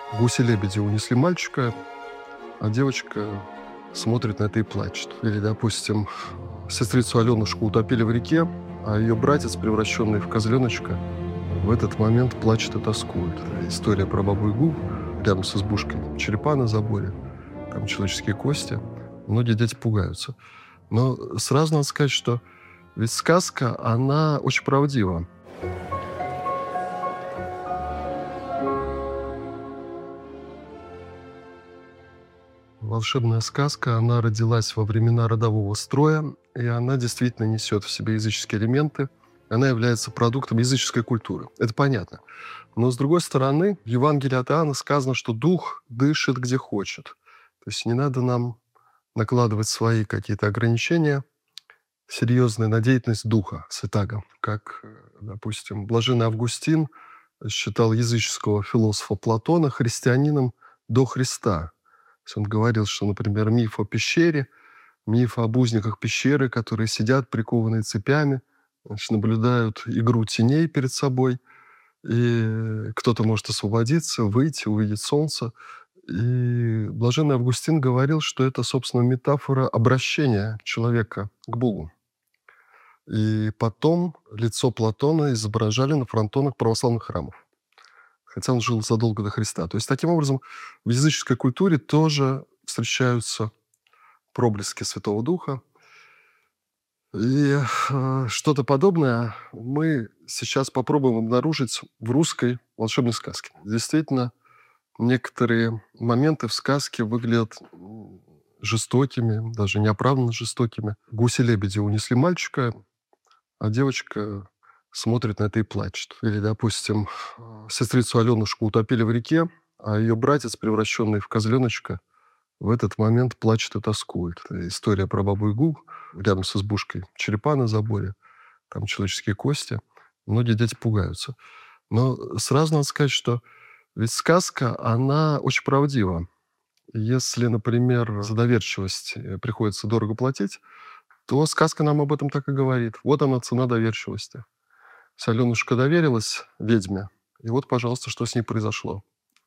Гуси-лебеди унесли мальчика, а девочка смотрит на это и плачет. Или, допустим, сестрицу Аленушку утопили в реке, а ее братец, превращенный в козленочка, в этот момент плачет и тоскует. История про бабу-ягу рядом с избушкой. Черепа на заборе, там человеческие кости. Многие дети пугаются. Но сразу надо сказать, что ведь сказка, она очень правдива. Волшебная сказка, она родилась во времена родового строя, и она действительно несет в себе языческие элементы. Она является продуктом языческой культуры. Это понятно. Но, с другой стороны, в Евангелии от Иоанна сказано, что дух дышит где хочет. То есть не надо нам накладывать свои какие-то ограничения серьезные на деятельность духа святаго. Как, допустим, блаженный Августин считал языческого философа Платона христианином до Христа. То есть он говорил, что, например, миф о пещере, миф об узниках пещеры, которые сидят прикованные цепями, значит, наблюдают игру теней перед собой, и кто-то может освободиться, выйти, увидеть солнце. И блаженный Августин говорил, что это, собственно, метафора обращения человека к Богу. И потом лицо Платона изображали на фронтонах православных храмов, хотя он жил задолго до Христа. То есть, таким образом, в языческой культуре тоже встречаются проблески Святого Духа. И что-то подобное мы сейчас попробуем обнаружить в русской волшебной сказке. Действительно, некоторые моменты в сказке выглядят жестокими, даже неоправданно жестокими. Гуси-лебеди унесли мальчика, а девочка смотрит на это и плачет. Или, допустим, сестрицу Аленушку утопили в реке, а ее братец, превращенный в козленочка, в этот момент плачет и тоскует. История про бабу-ягу рядом с избушкой. Черепа на заборе, там человеческие кости. Многие дети пугаются. Но сразу надо сказать, что ведь сказка, она очень правдива. Если, например, за доверчивость приходится дорого платить, то сказка нам об этом так и говорит. Вот она, цена доверчивости. Аленушка доверилась ведьме, и вот, пожалуйста, что с ней произошло.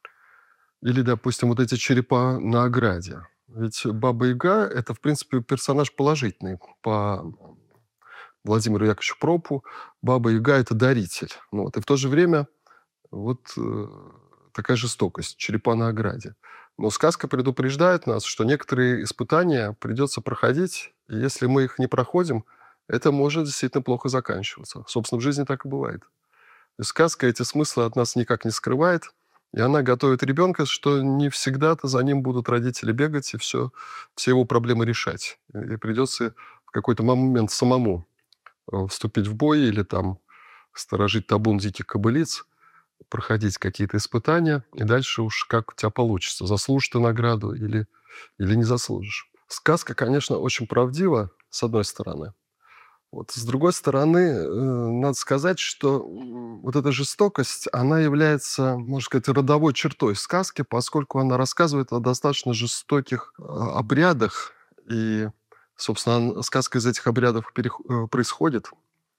Или, допустим, вот эти черепа на ограде. Ведь Баба-Яга– это, в принципе, персонаж положительный. По Владимиру Яковлевичу Пропу Баба-Яга– это даритель. Ну вот. И в то же время вот такая жестокость, черепа на ограде. Но сказка предупреждает нас, что некоторые испытания придется проходить, и если мы их не проходим, это может действительно плохо заканчиваться. Собственно, в жизни так и бывает. И сказка эти смыслы от нас никак не скрывает, и она готовит ребенка, что не всегда-то за ним будут родители бегать и все его проблемы решать. И придется в какой-то момент самому вступить в бой или там сторожить табун диких кобылиц, проходить какие-то испытания, и дальше уж как у тебя получится, заслужишь ты награду или не заслужишь. Сказка, конечно, очень правдива, с одной стороны. Вот. С другой стороны, надо сказать, что вот эта жестокость, она является, можно сказать, родовой чертой сказки, поскольку она рассказывает о достаточно жестоких обрядах, и, собственно, сказка из этих обрядов происходит.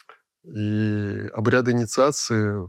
И обряды инициации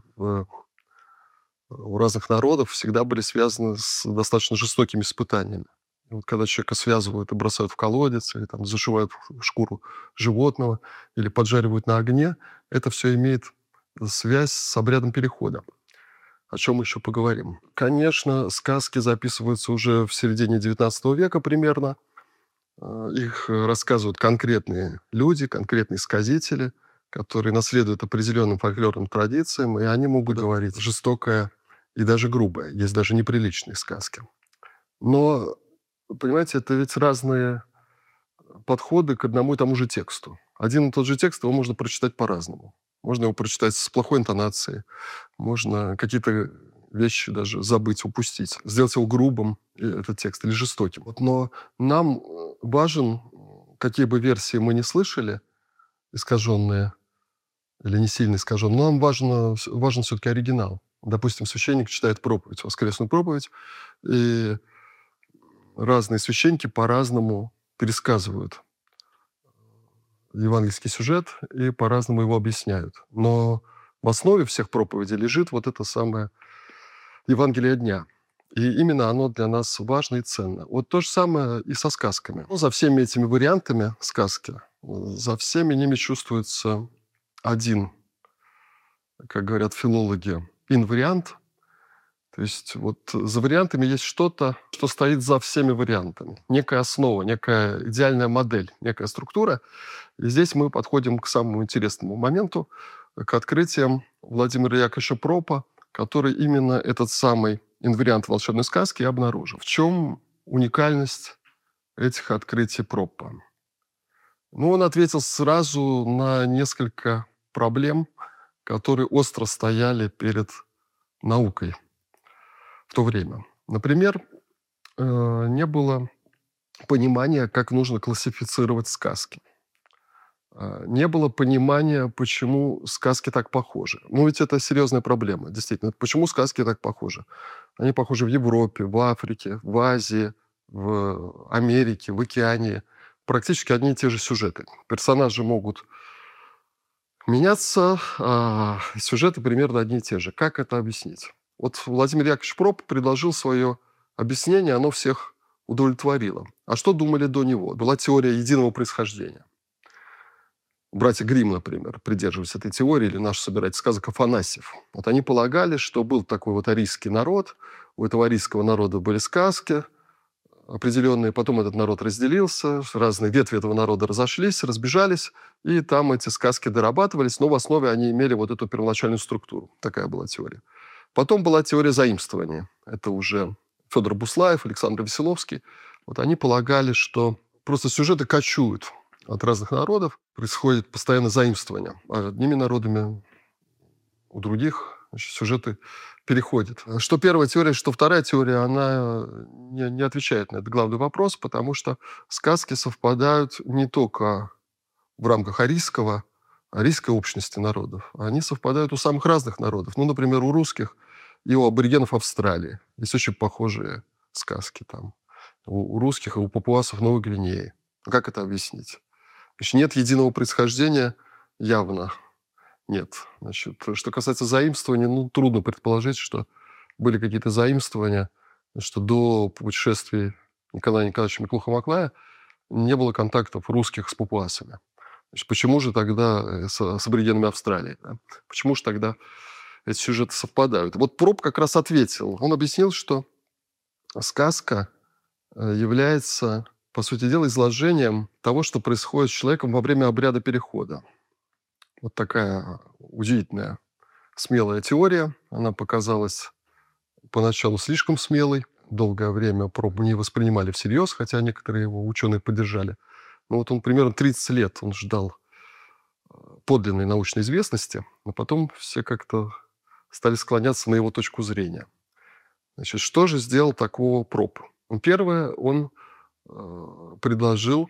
у разных народов всегда были связаны с достаточно жестокими испытаниями. И вот когда человека связывают и бросают в колодец, или там зашивают в шкуру животного, или поджаривают на огне, это все имеет связь с обрядом перехода. О чем мы еще поговорим. Конечно, сказки записываются уже в середине XIX века примерно. Их рассказывают конкретные люди, конкретные сказители, которые наследуют определенным фольклорным традициям, и они могут говорить жестокое и даже грубое. Есть даже неприличные сказки. Но, понимаете, это ведь разные подходы к одному и тому же тексту. Один и тот же текст, его можно прочитать по-разному. Можно его прочитать с плохой интонацией, можно какие-то вещи даже забыть, упустить, сделать его грубым, этот текст, или жестоким. Вот, но нам важен, какие бы версии мы ни слышали, искаженные или не сильно искаженные, но нам важен все-таки оригинал. Допустим, священник читает проповедь, воскресную проповедь, и разные священники по-разному пересказывают евангельский сюжет и по-разному его объясняют. Но в основе всех проповедей лежит вот это самое Евангелие дня. И именно оно для нас важно и ценно. Вот то же самое и со сказками. Ну, за всеми этими вариантами сказки, за всеми ними чувствуется один, как говорят филологи, инвариант. То есть вот за вариантами есть что-то, что стоит за всеми вариантами. Некая основа, некая идеальная модель, некая структура. И здесь мы подходим к самому интересному моменту, к открытиям Владимира Яковлевича Пропа, который именно этот самый инвариант волшебной сказки и обнаружил. В чем уникальность этих открытий Пропа? Ну, он ответил сразу на несколько проблем, которые остро стояли перед наукой в то время. Например, не было понимания, как нужно классифицировать сказки. Не было понимания, почему сказки так похожи. Ну, ведь это серьезная проблема, действительно. Почему сказки так похожи? Они похожи в Европе, в Африке, в Азии, в Америке, в Океании. Практически одни и те же сюжеты. Персонажи могут меняться, а сюжеты примерно одни и те же. Как это объяснить? Вот Владимир Яковлевич Проп предложил свое объяснение, оно всех удовлетворило. А что думали до него? Была теория единого происхождения. Братья Гримм, например, придерживались этой теории, или наш собиратель сказок Афанасьев. Вот они полагали, что был такой вот арийский народ, у этого арийского народа были сказки определенные, потом этот народ разделился, разные ветви этого народа разошлись, разбежались, и там эти сказки дорабатывались, но в основе они имели вот эту первоначальную структуру. Такая была теория. Потом была теория заимствования. Это уже Федор Буслаев, Александр Веселовский. Вот они полагали, что просто сюжеты кочуют от разных народов, происходит постоянно заимствование. А одними народами у других сюжеты переходят. Что первая теория, что вторая теория, она не отвечает на этот главный вопрос, потому что сказки совпадают не только в рамках арийской общности народов, они совпадают у самых разных народов. Ну, например, у русских и у аборигенов Австралии. Есть очень похожие сказки там. У русских и у папуасов Новой Гвинеи. Как это объяснить? Значит, нет единого происхождения явно. Нет. Значит, что касается заимствования, ну, трудно предположить, что были какие-то заимствования, что до путешествий Николая Николаевича Миклуха-Маклая не было контактов русских с папуасами. Значит, почему же тогда с аборигенами Австралии? Да? Почему же тогда эти сюжеты совпадают? Вот Проб как раз ответил. Он объяснил, что сказка является, по сути дела, изложением того, что происходит с человеком во время обряда перехода. Вот такая удивительная, смелая теория. Она показалась поначалу слишком смелой. Долгое время Пробу не воспринимали всерьез, хотя некоторые его ученые поддержали. Но вот он примерно 30 лет он ждал подлинной научной известности, а потом все как-то стали склоняться на его точку зрения. Значит, что же сделал такого Проб? Первое, он предложил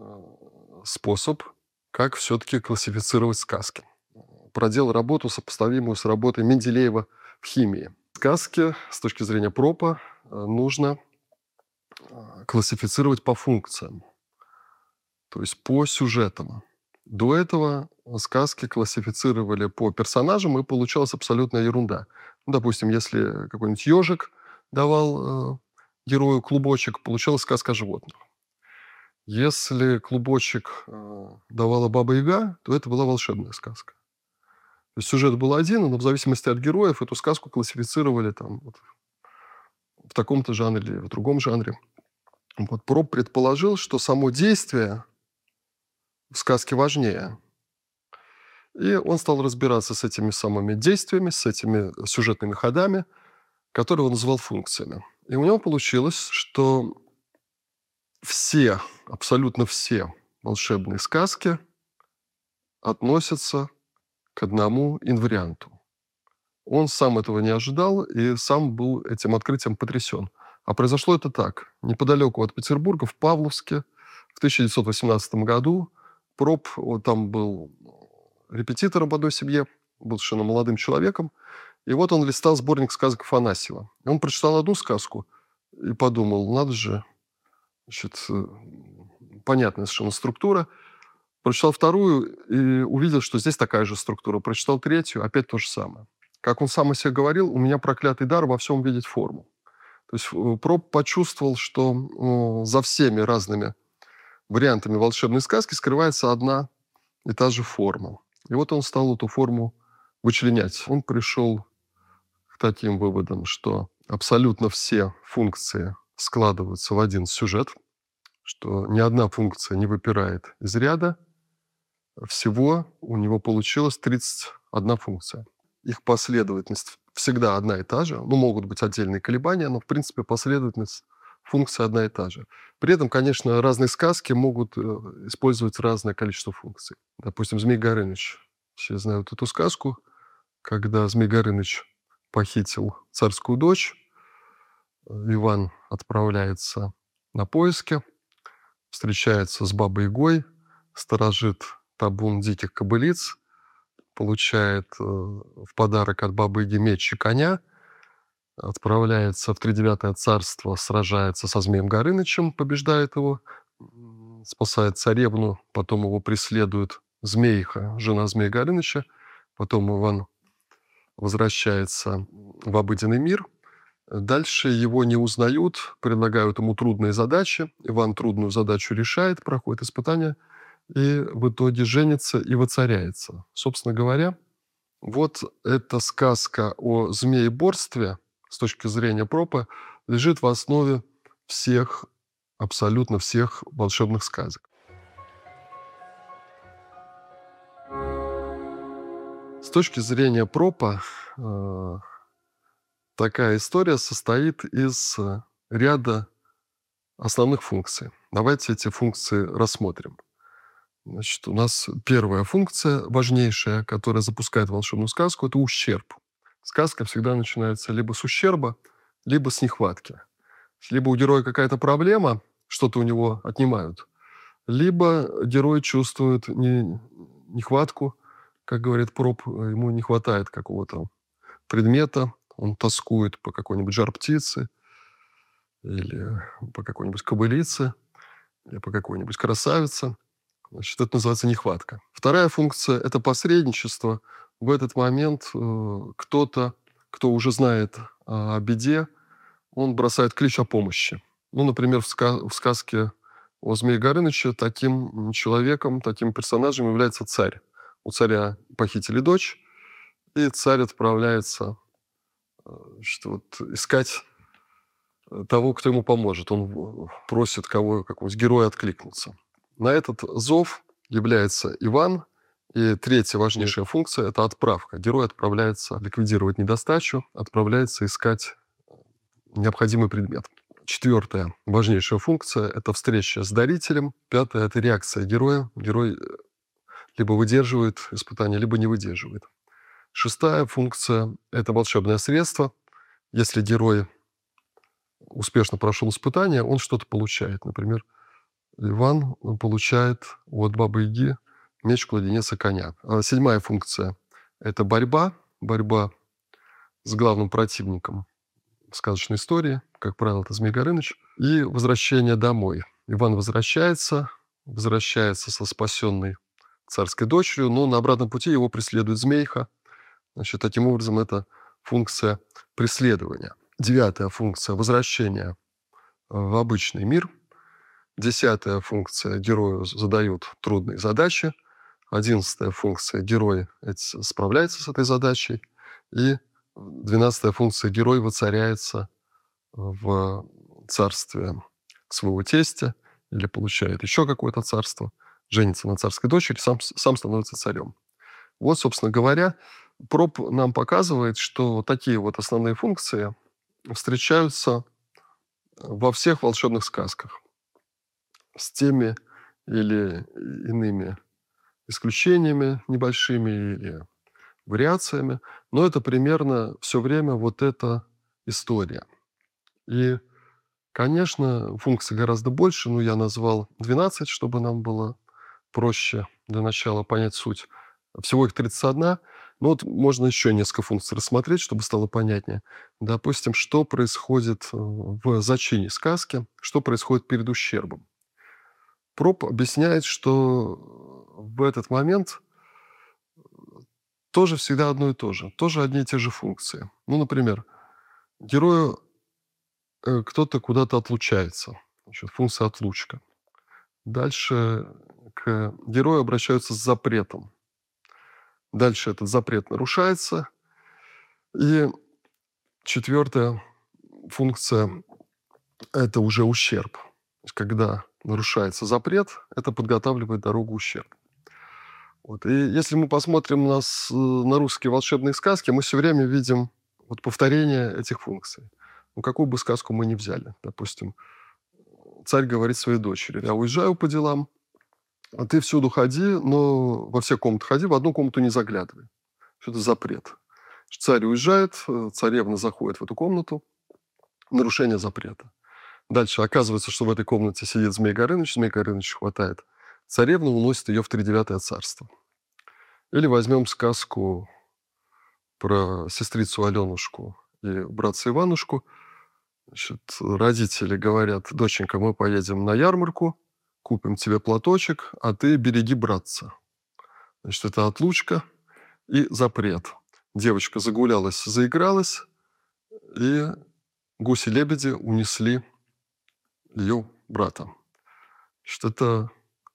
способ, как все-таки классифицировать сказки. Проделал работу, сопоставимую с работой Менделеева в химии. Сказки, с точки зрения Пропа, нужно классифицировать по функциям, то есть по сюжетам. До этого сказки классифицировали по персонажам, и получалась абсолютная ерунда. Ну, допустим, если какой-нибудь ежик давал герою клубочек, получалась сказка о животных. Если клубочек давала Баба-Яга, то это была волшебная сказка. То есть сюжет был один, но в зависимости от героев эту сказку классифицировали там, вот, в таком-то жанре или в другом жанре. Вот Проб предположил, что само действие в сказке важнее. И он стал разбираться с этими самыми действиями, с этими сюжетными ходами, которые он называл функциями. И у него получилось, что все, абсолютно все волшебные сказки относятся к одному инварианту. Он сам этого не ожидал и сам был этим открытием потрясен. А произошло это так. Неподалеку от Петербурга, в Павловске, в 1918 году Проб, он там был репетитором в одной семье, был совершенно молодым человеком, и вот он листал сборник сказок Афанасьева. И он прочитал одну сказку и подумал, надо же, значит, понятная совершенно структура. Прочитал вторую и увидел, что здесь такая же структура. Прочитал третью, опять то же самое. Как он сам о себе говорил, у меня проклятый дар во всем видеть форму. То есть Проб почувствовал, что за всеми разными вариантами волшебной сказки скрывается одна и та же форма. И вот он стал эту форму вычленять. Он пришел к таким выводам, что абсолютно все функции складываются в один сюжет, что ни одна функция не выпирает из ряда. Всего у него получилось 31 функция. Их последовательность всегда одна и та же. Ну, могут быть отдельные колебания, но, в принципе, последовательность функций одна и та же. При этом, конечно, разные сказки могут использовать разное количество функций. Допустим, Змей Горыныч. Все знают эту сказку, когда Змей Горыныч похитил царскую дочь, Иван отправляется на поиски, встречается с Бабой Ягой, сторожит табун диких кобылиц, получает в подарок от Бабы Яги меч и коня, отправляется в Тридевятое царство, сражается со Змеем Горынычем, побеждает его, спасает царевну, потом его преследует Змейха, жена Змея Горыныча, потом Иван возвращается в обыденный мир. Дальше его не узнают, предлагают ему трудные задачи. Иван трудную задачу решает, проходит испытания и в итоге женится и воцаряется. Собственно говоря, вот эта сказка о змееборстве с точки зрения Пропа лежит в основе всех, абсолютно всех волшебных сказок. С точки зрения Пропа такая история состоит из ряда основных функций. Давайте эти функции рассмотрим. Значит, у нас первая функция, важнейшая, которая запускает волшебную сказку, это ущерб. Сказка всегда начинается либо с ущерба, либо с нехватки. Либо у героя какая-то проблема, что-то у него отнимают, либо герой чувствует нехватку, как говорит Проб, ему не хватает какого-то предмета, он тоскует по какой-нибудь жар-птице или по какой-нибудь кобылице, или по какой-нибудь красавице. Значит, это называется нехватка. Вторая функция – это посредничество. В этот момент кто-то, кто уже знает о беде, он бросает клич о помощи. Ну, например, в сказке о Змее Горыныче таким человеком, таким персонажем является царь. У царя похитили дочь, и царь отправляется искать того, кто ему поможет. Он просит какого-нибудь героя откликнуться. На этот зов является Иван. И третья важнейшая функция – это отправка. Герой отправляется ликвидировать недостачу, отправляется искать необходимый предмет. Четвертая важнейшая функция – это встреча с дарителем. Пятая – это реакция героя. Герой либо выдерживает испытание, либо не выдерживает. Шестая функция – это волшебное средство. Если герой успешно прошел испытание, он что-то получает. Например, Иван получает от Бабы Яги меч, кладенец и коня. Седьмая функция – это борьба. Борьба с главным противником сказочной истории, как правило, это Змей Горыныч. И возвращение домой. Иван возвращается со спасенной царской дочерью, но на обратном пути его преследует Змейха. Значит, таким образом, это функция преследования. Девятая функция – возвращение в обычный мир. Десятая функция – герою задают трудные задачи. 11-я функция – герой справляется с этой задачей. И 12-я функция – герой воцаряется в царстве своего тестя или получает еще какое-то царство, женится на царской дочери, сам становится царем. Вот, собственно говоря, Проб нам показывает, что такие вот основные функции встречаются во всех волшебных сказках с теми или иными исключениями небольшими или вариациями, но это примерно все время вот эта история. И, конечно, функций гораздо больше, но я назвал 12, чтобы нам было проще для начала понять суть. Всего их 31, но вот можно еще несколько функций рассмотреть, чтобы стало понятнее. Допустим, что происходит в зачине сказки, что происходит перед ущербом. Проб объясняет, что в этот момент тоже всегда одно и то же. Тоже одни и те же функции. Ну, например, герою кто-то куда-то отлучается. Значит, функция отлучка. Дальше к герою обращаются с запретом. Дальше этот запрет нарушается. И четвертая функция– это уже ущерб. То есть когда нарушается запрет, это подготавливает дорогу ущерб. Вот. И если мы посмотрим на русские волшебные сказки, мы все время видим вот повторение этих функций. Ну, какую бы сказку мы ни взяли. Допустим, царь говорит своей дочери: «Я уезжаю по делам, а ты всюду ходи, но во все комнаты ходи, в одну комнату не заглядывай». Что это запрет? Царь уезжает, царевна заходит в эту комнату, нарушение запрета. Дальше оказывается, что в этой комнате сидит Змей Горыныч, Змей Горыныч хватает царевну, уносит ее в тридевятое царство. Или возьмем сказку про сестрицу Аленушку и братца Иванушку. Значит, родители говорят: «Доченька, мы поедем на ярмарку, купим тебе платочек, а ты береги братца». Значит, это отлучка и запрет. Девочка загулялась, заигралась, и гуси-лебеди унесли ее брата. Значит, это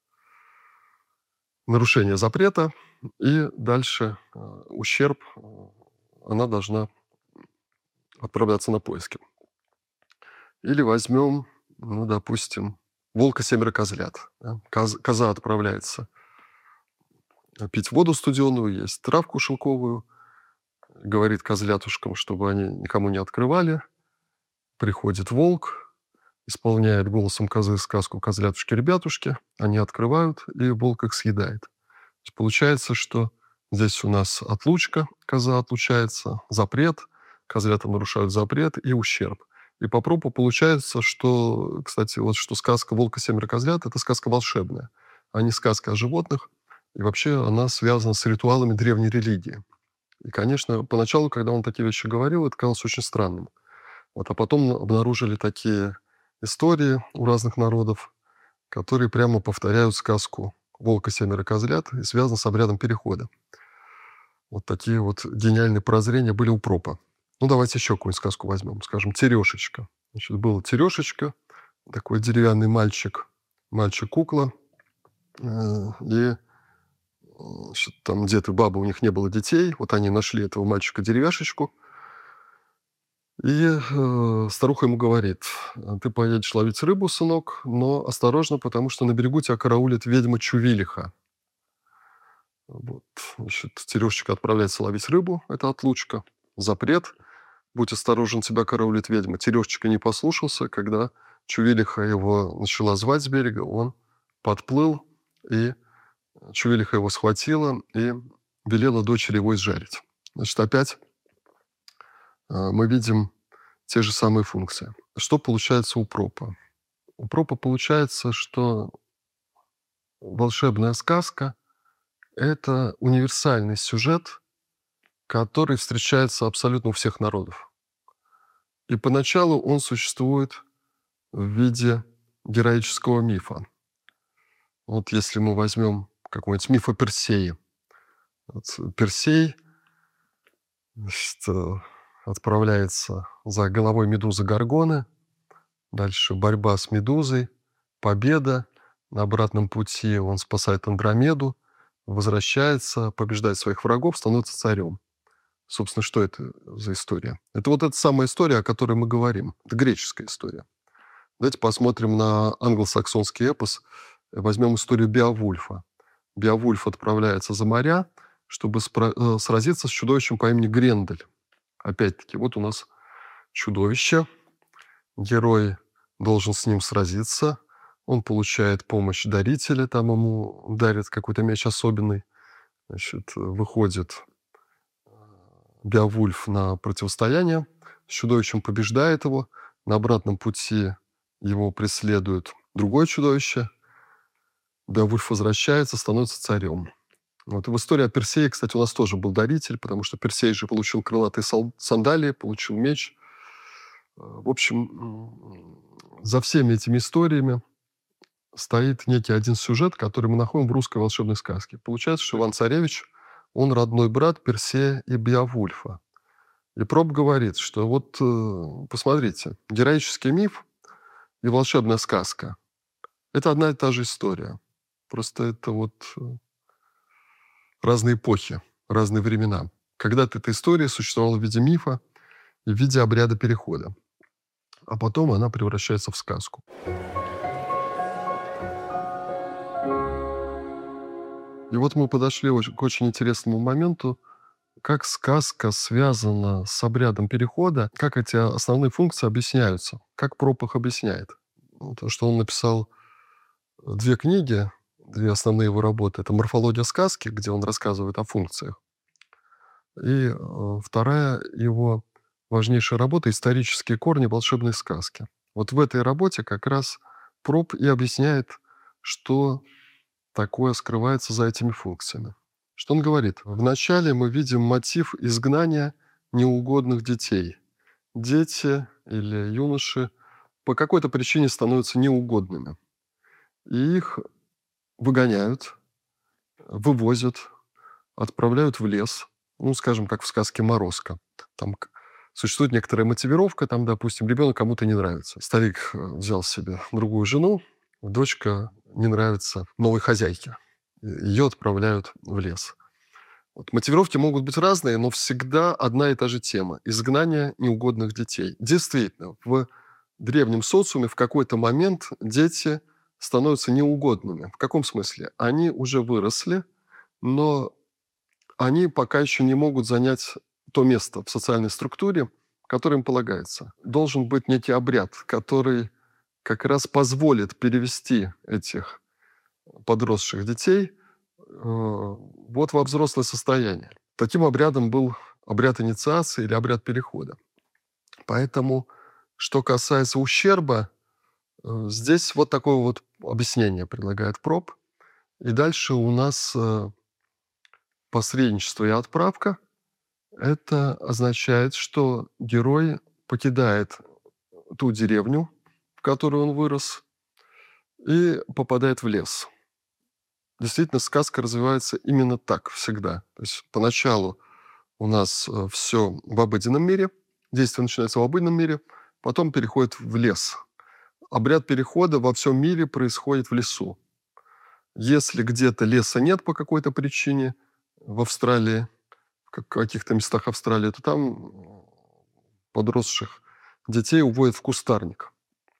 нарушение запрета, и дальше ущерб, она должна отправляться на поиски. Или возьмем, ну, допустим, волк и 7 козлят. Да? Коза отправляется пить воду студеную, есть травку шелковую, говорит козлятушкам, чтобы они никому не открывали. Приходит волк, исполняет голосом козы сказку «Козлятушки-ребятушки», они открывают, и волк их съедает. То есть получается, что здесь у нас отлучка, коза отлучается, запрет, козлята нарушают запрет и ущерб. И по пропу получается, что, кстати, вот что сказка «Волк и 7 козлят» — это сказка волшебная, а не сказка о животных. И вообще она связана с ритуалами древней религии. И, конечно, поначалу, когда он такие вещи говорил, это казалось очень странным. Вот, а потом обнаружили такие истории у разных народов, которые прямо повторяют сказку «Волк и 7 козлят» и связаны с обрядом перехода. Вот такие вот гениальные прозрения были у Пропа. Ну, давайте еще какую-нибудь сказку возьмем. Скажем, «Терешечка». Значит, был Терешечка, такой деревянный мальчик, мальчик-кукла. И значит, там дед и баба, у них не было детей. Вот они нашли этого мальчика-деревяшечку. И старуха ему говорит: «Ты поедешь ловить рыбу, сынок, но осторожно, потому что на берегу тебя караулит ведьма Чувилиха». Вот. Значит, Терешечка отправляется ловить рыбу, это отлучка, запрет. «Будь осторожен, тебя караулит ведьма». Терешечка не послушался, когда Чувилиха его начала звать с берега, он подплыл, и Чувилиха его схватила и велела дочери его изжарить. Значит, опять мы видим те же самые функции. Что получается у Пропа? У Пропа получается, что волшебная сказка– это универсальный сюжет, который встречается абсолютно у всех народов. И поначалу он существует в виде героического мифа. Вот если мы возьмем какой-нибудь миф о Персее. Вот Персей, значит, отправляется за головой медузы Горгоны, дальше борьба с медузой, победа, на обратном пути он спасает Андромеду, возвращается, побеждает своих врагов, становится царем. Собственно, что это за история? Это вот эта самая история, о которой мы говорим. Это греческая история. Давайте посмотрим на англосаксонский эпос. Возьмем историю Беовульфа. Беовульф отправляется за моря, чтобы сразиться с чудовищем по имени Грендель. Опять-таки, вот у нас чудовище. Герой должен с ним сразиться. Он получает помощь дарителя, там ему дарят какой-то меч особенный. Значит, выходит Беовульф на противостояние, с чудовищем побеждает его, на обратном пути его преследует другое чудовище, Беовульф возвращается, становится царем. Вот. И в истории о Персее, кстати, у нас тоже был даритель, потому что Персей же получил крылатые сандалии, получил меч. В общем, за всеми этими историями стоит некий один сюжет, который мы находим в русской волшебной сказке. Получается, что Иван-Царевич, он родной брат Персея и Беовульфа. И Проб говорит, что вот посмотрите, героический миф и волшебная сказка — это одна и та же история. Просто это вот разные эпохи, разные времена. Когда-то эта история существовала в виде мифа и в виде обряда перехода, а потом она превращается в сказку. И вот мы подошли к очень интересному моменту, как сказка связана с обрядом перехода, как эти основные функции объясняются, как Проб их объясняет. То, что он написал 2 книги, 2 основные его работы. Это «Морфология сказки», где он рассказывает о функциях, и вторая его важнейшая работа «Исторические корни волшебной сказки». Вот в этой работе как раз Проб и объясняет, что такое скрывается за этими функциями. Что он говорит? Вначале мы видим мотив изгнания неугодных детей. Дети или юноши по какой-то причине становятся неугодными. И их выгоняют, вывозят, отправляют в лес. Ну, скажем, как в сказке «Морозко». Там существует некоторая мотивировка. Там, допустим, ребенок кому-то не нравится. Старик взял себе другую жену, дочка не нравится новой хозяйке. Ее отправляют в лес. Вот мотивировки могут быть разные, но всегда одна и та же тема — изгнание неугодных детей. Действительно, в древнем социуме в какой-то момент дети становятся неугодными. В каком смысле? Они уже выросли, но они пока еще не могут занять то место в социальной структуре, которое им полагается. Должен быть некий обряд, который как раз позволит перевести этих подросших детей вот во взрослое состояние. Таким обрядом был обряд инициации или обряд перехода. Поэтому, что касается ущерба, здесь вот такое вот объяснение предлагает Проб. И дальше у нас посредничество и отправка. Это означает, что герой покидает ту деревню, в которой он вырос, и попадает в лес. Действительно, сказка развивается именно так всегда. То есть поначалу у нас все в обыденном мире, действие начинается в обыденном мире, потом переходит в лес. Обряд перехода во всем мире происходит в лесу. Если где-то леса нет по какой-то причине в Австралии, в каких-то местах Австралии, то там подросших детей уводят в кустарник.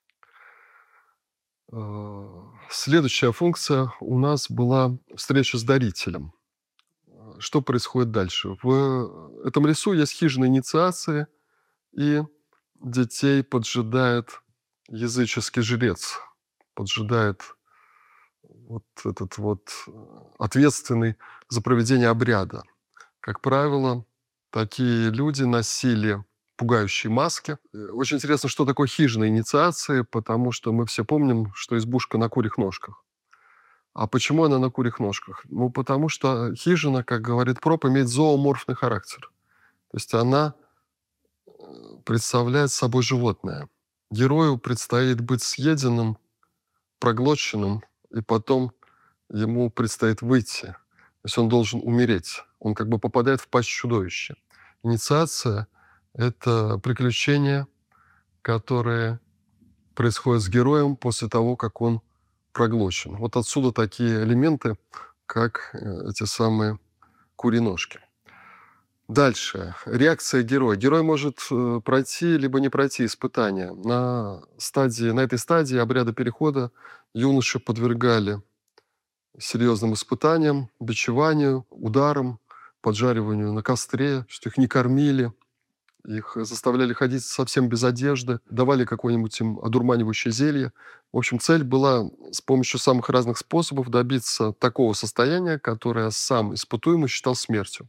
Следующая функция у нас была встреча с дарителем. Что происходит дальше? В этом лесу есть хижина инициации, и детей поджидает языческий жрец, поджидает вот этот вот ответственный за проведение обряда. Как правило, такие люди носили пугающие маски. Очень интересно, что такое хижина инициации, потому что мы все помним, что избушка на курьих ножках. А почему она на курьих ножках? Ну, потому что хижина, как говорит Проб, имеет зооморфный характер. То есть она представляет собой животное. Герою предстоит быть съеденным, проглоченным, и потом ему предстоит выйти. То есть он должен умереть. Он как бы попадает в пасть чудовища. Инициация — это приключение, которое происходит с героем после того, как он проглочен. Вот отсюда такие элементы, как эти самые куриножки. Дальше. Реакция героя. Герой может пройти либо не пройти испытания. На этой стадии обряда перехода юноши подвергали серьезным испытаниям, бичеванию, ударам, поджариванию на костре, что их не кормили, их заставляли ходить совсем без одежды, давали какое-нибудь им одурманивающее зелье. В общем, цель была с помощью самых разных способов добиться такого состояния, которое сам испытуемый считал смертью.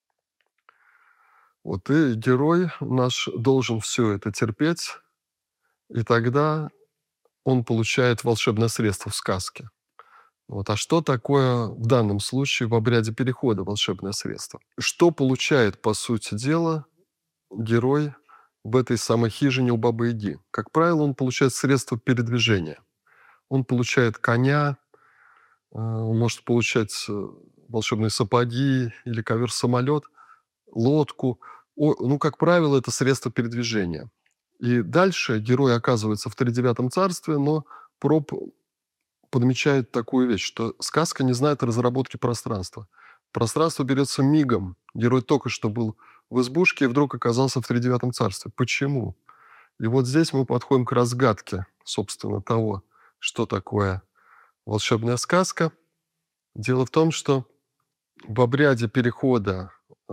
Вот и герой наш должен все это терпеть, и тогда он получает волшебное средство в сказке. Вот. А что такое в данном случае в обряде перехода волшебное средство? Что получает, по сути дела, герой в этой самой хижине у Бабы-Яги? Как правило, он получает средства передвижения. Он получает коня, он может получать волшебные сапоги или ковер-самолет, лодку. Ну, как правило, это средство передвижения. И дальше герой оказывается в тридевятом царстве, но Проб подмечает такую вещь, что сказка не знает разработки пространства. Пространство берется мигом. Герой только что был в избушке и вдруг оказался в тридевятом царстве. Почему? И вот здесь мы подходим к разгадке, собственно, того, что такое волшебная сказка. Дело в том, что в обряде перехода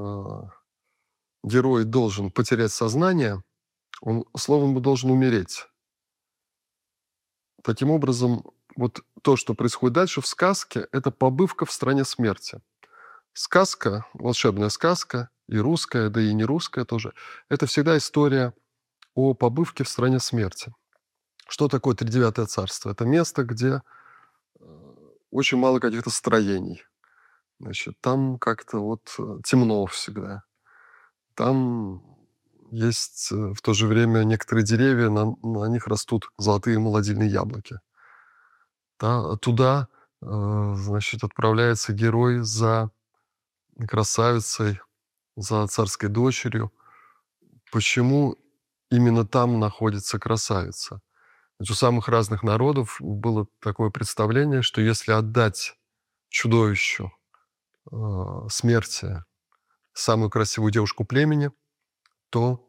герой должен потерять сознание, он, словом, должен умереть. Таким образом, вот то, что происходит дальше в сказке, это побывка в стране смерти. Сказка, волшебная сказка, и русская, да и не русская тоже, это всегда история о побывке в стране смерти. Что такое тридевятое царство? Это место, где очень мало каких-то строений. Значит, там как-то вот темно всегда. Там есть в то же время некоторые деревья, на них растут золотые молодильные яблоки. Туда, значит, отправляется герой за красавицей, за царской дочерью. Почему именно там находится красавица? Ведь у самых разных народов было такое представление, что если отдать чудовищу смерти самую красивую девушку племени, то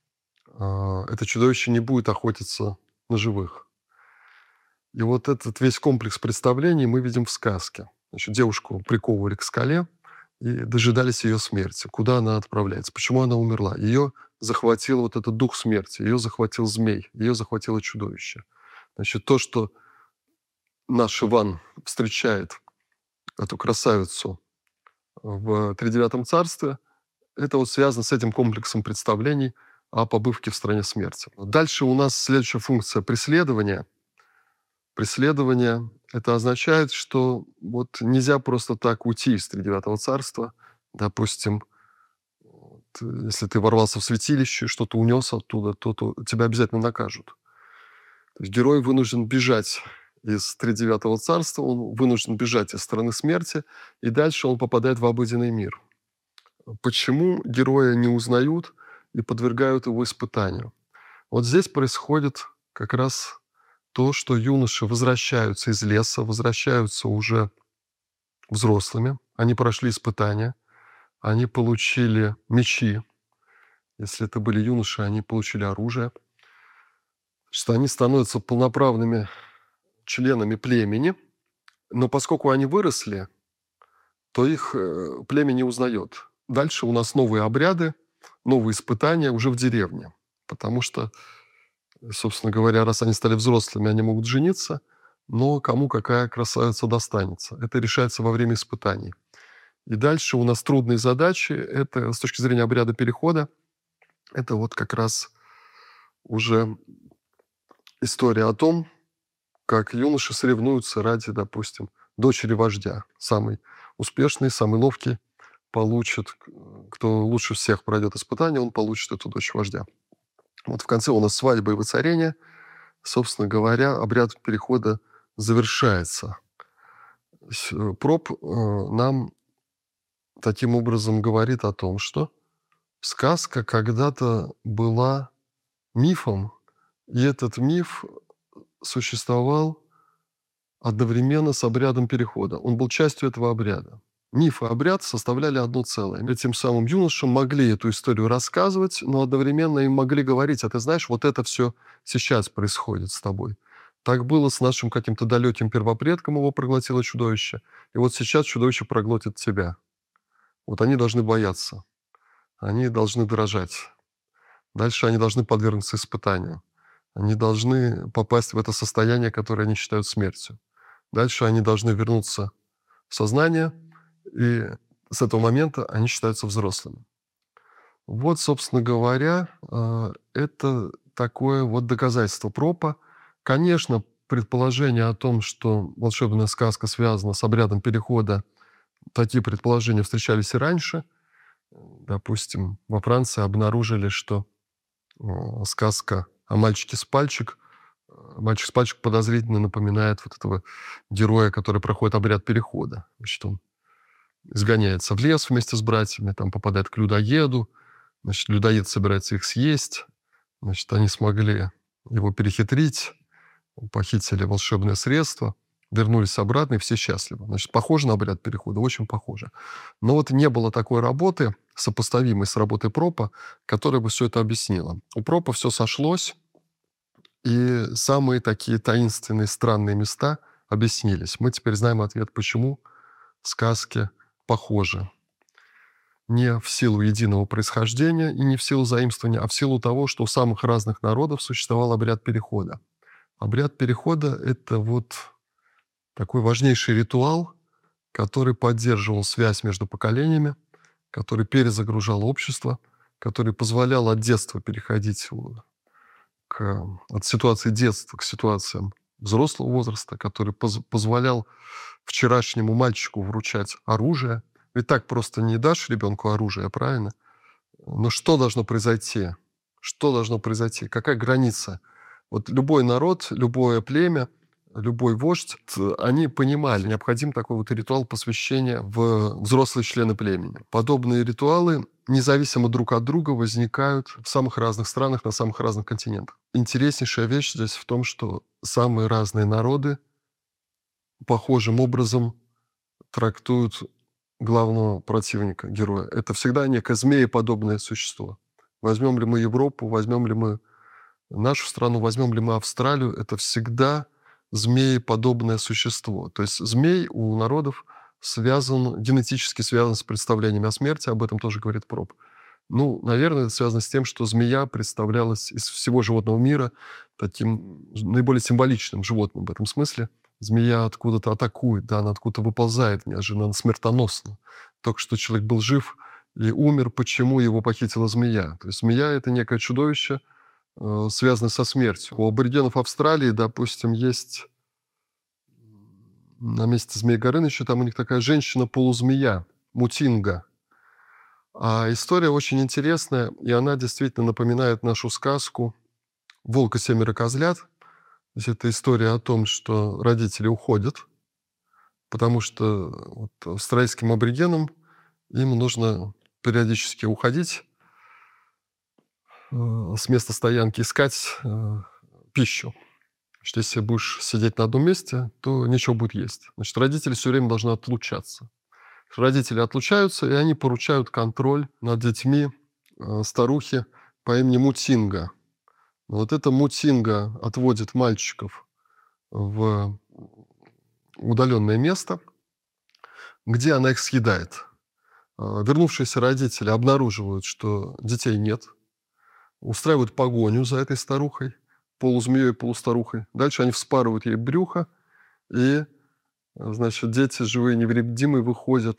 это чудовище не будет охотиться на живых. И вот этот весь комплекс представлений мы видим в сказке. Значит, девушку приковывали к скале и дожидались ее смерти. Куда она отправляется? Почему она умерла? Ее захватил вот этот дух смерти, ее захватил змей, ее захватило чудовище. Значит, то, что наш Иван встречает эту красавицу в тридевятом царстве, это вот связано с этим комплексом представлений о побывке в стране смерти. Дальше у нас следующая функция преследования. Преследование — это означает, что вот нельзя просто так уйти из тридевятого царства. Допустим, если ты ворвался в святилище, что-то унес оттуда, то тебя обязательно накажут. То есть герой вынужден бежать из тридевятого царства, он вынужден бежать из страны смерти, и дальше он попадает в обыденный мир. Почему героя не узнают и подвергают его испытанию? Вот здесь происходит как раз то, что юноши возвращаются из леса, возвращаются уже взрослыми, они прошли испытания, они получили мечи. Если это были юноши, они получили оружие. Что они становятся полноправными членами племени, но поскольку они выросли, то их племя не узнает. Дальше у нас новые обряды, новые испытания уже в деревне. Потому что, собственно говоря, раз они стали взрослыми, они могут жениться, но кому какая красавица достанется. Это решается во время испытаний. И дальше у нас трудные задачи. Это с точки зрения обряда перехода, это вот как раз уже история о том, как юноши соревнуются ради, допустим, дочери вождя. Самый успешный, самый ловкий получит, кто лучше всех пройдет испытание, он получит эту дочь вождя. Вот в конце у нас свадьба и воцарение. Собственно говоря, обряд перехода завершается. Проб нам таким образом говорит о том, что сказка когда-то была мифом, и этот миф существовал одновременно с обрядом перехода. Он был частью этого обряда. Миф и обряд составляли одно целое. Этим самым юношам могли эту историю рассказывать, но одновременно им могли говорить: а ты знаешь, вот это все сейчас происходит с тобой. Так было с нашим каким-то далеким первопредком, его проглотило чудовище, и вот сейчас чудовище проглотит тебя. Вот они должны бояться, они должны дрожать. Дальше они должны подвергнуться испытанию. Они должны попасть в это состояние, которое они считают смертью. Дальше они должны вернуться в сознание, и с этого момента они считаются взрослыми. Вот, собственно говоря, это такое вот доказательство Пропа. Конечно, предположение о том, что волшебная сказка связана с обрядом перехода, такие предположения встречались и раньше. Допустим, во Франции обнаружили, что сказка о мальчике с пальчик. Мальчик с пальчик подозрительно напоминает вот этого героя, который проходит обряд перехода. Значит, он изгоняется в лес вместе с братьями, там попадает к людоеду, Значит, людоед собирается их съесть. Значит, они смогли его перехитрить, похитили волшебное средство, вернулись обратно, и все счастливы. Значит, похоже на обряд перехода? Очень похоже. Но вот не было такой работы, сопоставимой с работой Пропа, которая бы все это объяснила. У Пропа все сошлось, и самые такие таинственные, странные места объяснились. Мы теперь знаем ответ, почему сказки похожи. Не в силу единого происхождения и не в силу заимствования, а в силу того, что у самых разных народов существовал обряд перехода. Обряд перехода — это вот такой важнейший ритуал, который поддерживал связь между поколениями, который перезагружал общество, который позволял от детства переходить от ситуации детства к ситуациям взрослого возраста, который позволял вчерашнему мальчику вручать оружие. Ведь так просто не дашь ребенку оружие, правильно? Но что должно произойти? Что должно произойти? Какая граница? Вот любой народ, любое племя, любой вождь, они понимали, необходим такой вот ритуал посвящения в взрослые члены племени. Подобные ритуалы, независимо друг от друга, возникают в самых разных странах, на самых разных континентах. Интереснейшая вещь здесь в том, что самые разные народы похожим образом трактуют главного противника, героя. Это всегда некое змееподобное существо. Возьмем ли мы Европу, возьмем ли мы нашу страну, возьмем ли мы Австралию, это всегда змееподобное существо. То есть змей у народов генетически связан с представлениями о смерти, об этом тоже говорит Проб. Ну, наверное, это связано с тем, что змея представлялась из всего животного мира таким наиболее символичным животным в этом смысле. Змея откуда-то атакует, да, она откуда-то выползает неожиданно, она смертоносна. Только что человек был жив и умер, почему его похитила змея. То есть змея — это некое чудовище, связанное со смертью. У аборигенов Австралии, допустим, есть на месте Змеи Горыныча, там у них такая женщина-полузмея, мутинга. А история очень интересная, и она действительно напоминает нашу сказку «Волк и семеро козлят». То есть это история о том, что родители уходят, потому что вот австралийским аборигенам им нужно периодически уходить с места стоянки, искать пищу. Что если будешь сидеть на одном месте, то ничего будет есть. Значит, родители все время должны отлучаться. Родители отлучаются, и они поручают контроль над детьми старухи по имени Мутинга. Вот эта Мутинга отводит мальчиков в удаленное место, где она их съедает. Вернувшиеся родители обнаруживают, что детей нет, устраивают погоню за этой старухой, полузмеей, полустарухой. Дальше они вспарывают ей брюхо, и, значит, дети живые, невредимые выходят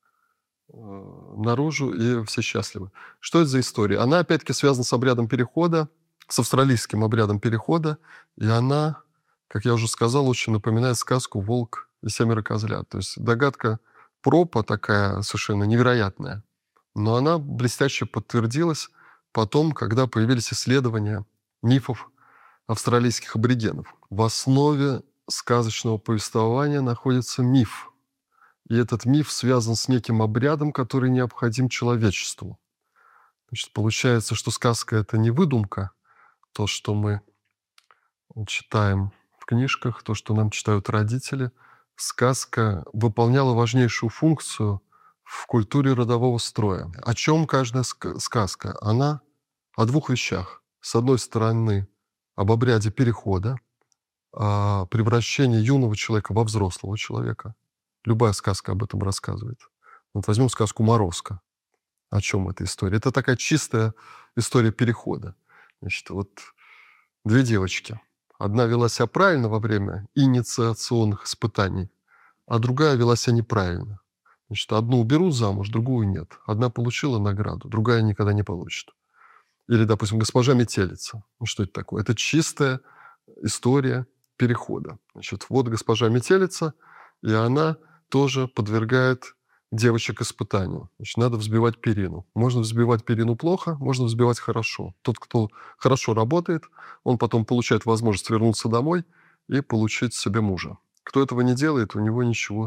наружу, и все счастливы. Что это за история? Она, опять-таки, связана с обрядом перехода, с австралийским обрядом перехода, и она, как я уже сказал, очень напоминает сказку «Волк и семеро козлят». То есть догадка Пропа такая совершенно невероятная, но она блестяще подтвердилась потом, когда появились исследования мифов австралийских аборигенов. В основе сказочного повествования находится миф. И этот миф связан с неким обрядом, который необходим человечеству. Значит, получается, что сказка — это не выдумка, то, что мы читаем в книжках, то, что нам читают родители. Сказка выполняла важнейшую функцию в культуре родового строя. О чем каждая сказка? Она о двух вещах. С одной стороны, об обряде перехода, о превращении юного человека во взрослого человека. Любая сказка об этом рассказывает. Вот возьмем сказку «Морозко». О чем эта история? Это такая чистая история перехода. Значит, вот две девочки. Одна вела себя правильно во время инициационных испытаний, а другая вела себя неправильно. Значит, одну уберут замуж, другую нет. Одна получила награду, другая никогда не получит. Или, допустим, «Госпожа Метелица». Ну, что это такое? Это чистая история перехода. Значит, вот госпожа Метелица, и она тоже подвергает девочек испытанию. Значит, надо взбивать перину. Можно взбивать перину плохо, можно взбивать хорошо. Тот, кто хорошо работает, он потом получает возможность вернуться домой и получить себе мужа. Кто этого не делает, у него ничего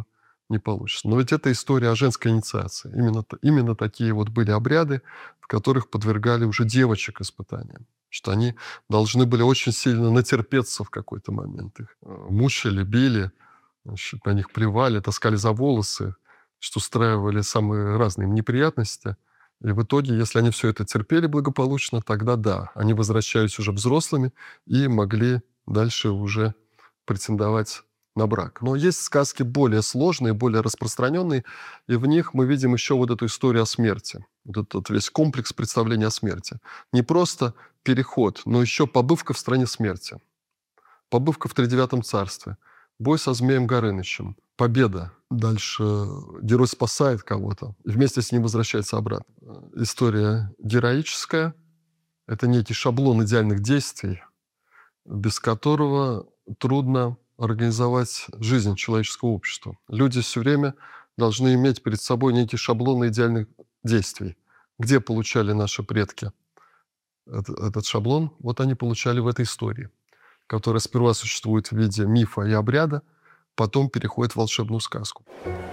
не получится. Но ведь это история о женской инициации. Именно такие вот были обряды, в которых подвергали уже девочек испытаниям. Что они должны были очень сильно натерпеться в какой-то момент. Их мучили, били, значит, на них плевали, таскали за волосы, что устраивали самые разные им неприятности. И в итоге, если они все это терпели благополучно, тогда да, они возвращались уже взрослыми и могли дальше уже претендовать на брак. Но есть сказки более сложные, более распространенные, и в них мы видим еще вот эту историю о смерти. Вот этот весь комплекс представления о смерти. Не просто переход, но еще побывка в стране смерти. Побывка в Тридевятом царстве. Бой со Змеем Горынычем. Победа. Дальше герой спасает кого-то и вместе с ним возвращается обратно. История героическая. Это некий шаблон идеальных действий, без которого трудно организовать жизнь человеческого общества. Люди все время должны иметь перед собой некие шаблоны идеальных действий. Где получали наши предки этот шаблон? Вот они получали в этой истории, которая сперва существует в виде мифа и обряда, потом переходит в волшебную сказку.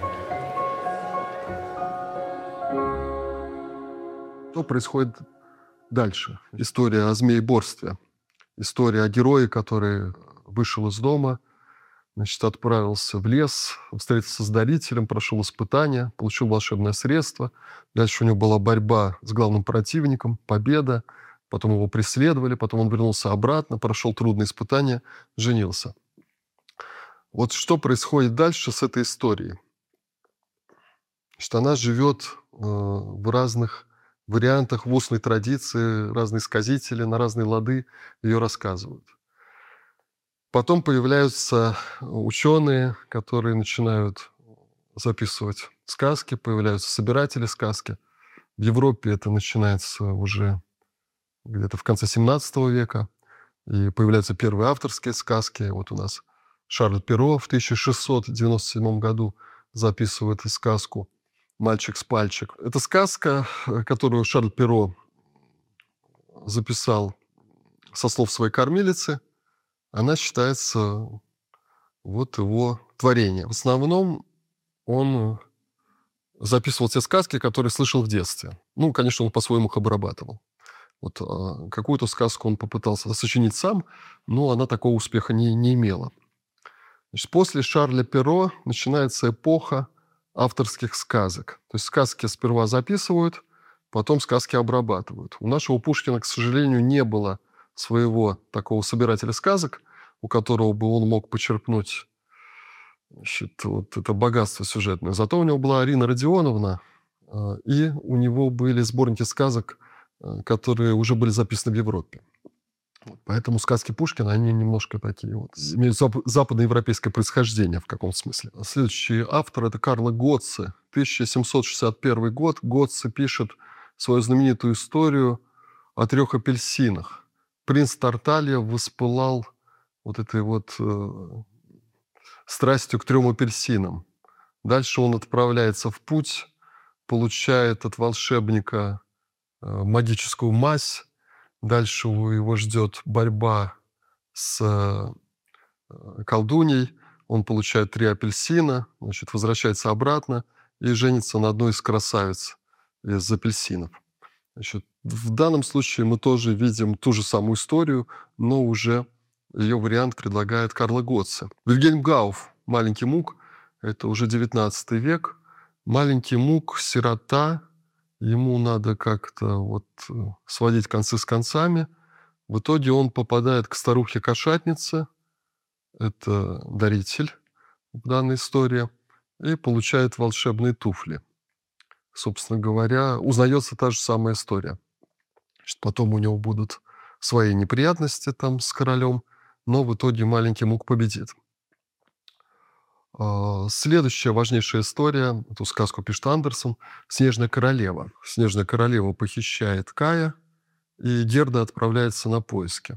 Что происходит дальше? История о змееборстве. История о герое, который вышел из дома, значит, отправился в лес, встретился с дарителем, прошел испытания, получил волшебное средство. Дальше у него была борьба с главным противником, победа. Потом его преследовали, потом он вернулся обратно, прошел трудные испытания, женился. Вот что происходит дальше с этой историей? Что она живет в разных вариантах, в устной традиции, разные сказители на разные лады ее рассказывают. Потом появляются ученые, которые начинают записывать сказки, появляются собиратели сказки. В Европе это начинается уже где-то в конце 17 века, и появляются первые авторские сказки. Вот у нас Шарль Перро в 1697 году записывает сказку «Мальчик с пальчик». Это сказка, которую Шарль Перро записал со слов своей кормилицы. Она считается вот его творением. В основном он записывал те сказки, которые слышал в детстве. Ну, конечно, он по-своему их обрабатывал. Вот какую-то сказку он попытался сочинить сам, но она такого успеха не имела. Значит, после Шарля Перро начинается эпоха авторских сказок. То есть сказки сперва записывают, потом сказки обрабатывают. У нашего Пушкина, к сожалению, не было своего такого собирателя сказок, у которого бы он мог почерпнуть, значит, вот это богатство сюжетное. Зато у него была Арина Родионовна, и у него были сборники сказок, которые уже были записаны в Европе. Поэтому сказки Пушкина, они немножко такие вот, имеют западноевропейское происхождение в каком смысле. Следующий автор – это Карло Гоцци. 1761 год. Гоцци пишет свою знаменитую историю о 3 апельсинах. Принц Тарталья воспылал вот этой вот страстью к 3 апельсинам. Дальше он отправляется в путь, получает от волшебника магическую мазь. Дальше его ждет борьба с колдуньей. Он получает 3 апельсина, значит, возвращается обратно и женится на одной из красавиц из апельсинов. Значит, в данном случае мы тоже видим ту же самую историю, но уже ее вариант предлагает Карло Гоцци. Вильгельм Гауф «Маленький Мук» – это уже 19 век. Маленький Мук – сирота. Ему надо как-то вот сводить концы с концами. В итоге он попадает к старухе-кошатнице, это даритель в данной истории, и получает волшебные туфли. Собственно говоря, узнается та же самая история. Значит, потом у него будут свои неприятности там с королем, но в итоге маленький Мук победит. Следующая важнейшая история, эту сказку пишет Андерсон, «Снежная королева». Снежная королева похищает Кая, и Герда отправляется на поиски.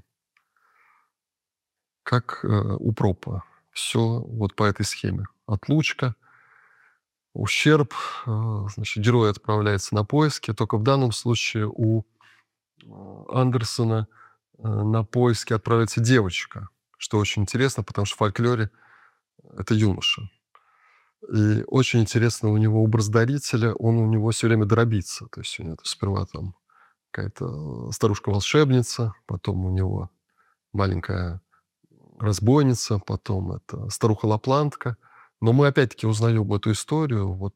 Как у Пропа. Все вот по этой схеме. Отлучка, ущерб, значит, герой отправляется на поиски. Только в данном случае у Андерсона на поиски отправляется девочка, что очень интересно, потому что в фольклоре это юноша. И очень интересно у него образ дарителя, он у него все время дробится. То есть у него сперва там какая-то старушка-волшебница, потом у него маленькая разбойница, потом это старуха-лаплантка. Но мы опять-таки узнаем эту историю. Вот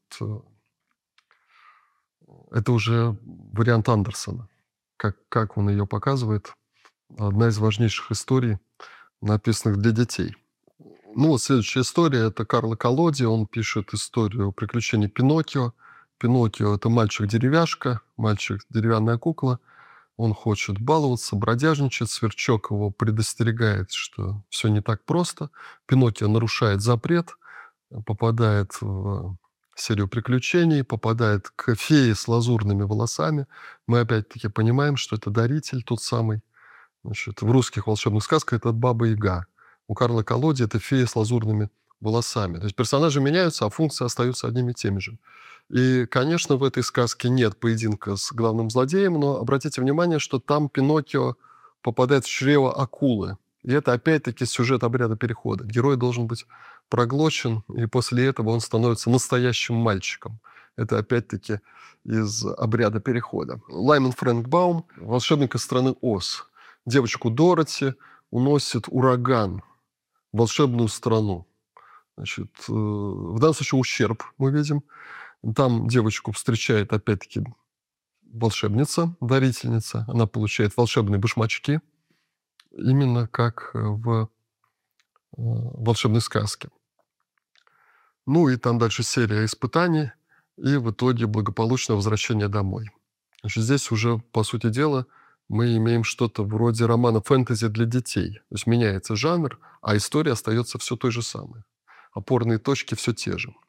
это уже вариант Андерсона. Как он ее показывает. Одна из важнейших историй, написанных для детей. Ну, вот следующая история – это Карло Колоди. Он пишет историю приключений Пиноккио. Пиноккио – это мальчик-деревяшка, мальчик-деревянная кукла. Он хочет баловаться, бродяжничать. Сверчок его предостерегает, что все не так просто. Пиноккио нарушает запрет, попадает в серию приключений, попадает к фее с лазурными волосами. Мы опять-таки понимаем, что это даритель тот самый. Значит, в русских волшебных сказках это Баба-Яга. У Карла Колоди это фея с лазурными волосами. То есть персонажи меняются, а функции остаются одними и теми же. И, конечно, в этой сказке нет поединка с главным злодеем, но обратите внимание, что там Пиноккио попадает в чрево акулы. И это опять-таки сюжет обряда перехода. Герой должен быть проглочен, и после этого он становится настоящим мальчиком. Это опять-таки из обряда перехода. Лайман Фрэнк Баум, волшебник из страны Оз. Девочку Дороти уносит ураган в волшебную страну. Значит, в данном случае ущерб мы видим. Там девочку встречает, опять-таки, волшебница, дарительница. Она получает волшебные башмачки, именно как в волшебной сказке. Ну и там дальше серия испытаний, и в итоге благополучное возвращение домой. Значит, здесь уже, по сути дела, мы имеем что-то вроде романа фэнтези для детей. То есть меняется жанр, а история остается все той же самой. Опорные точки все те же.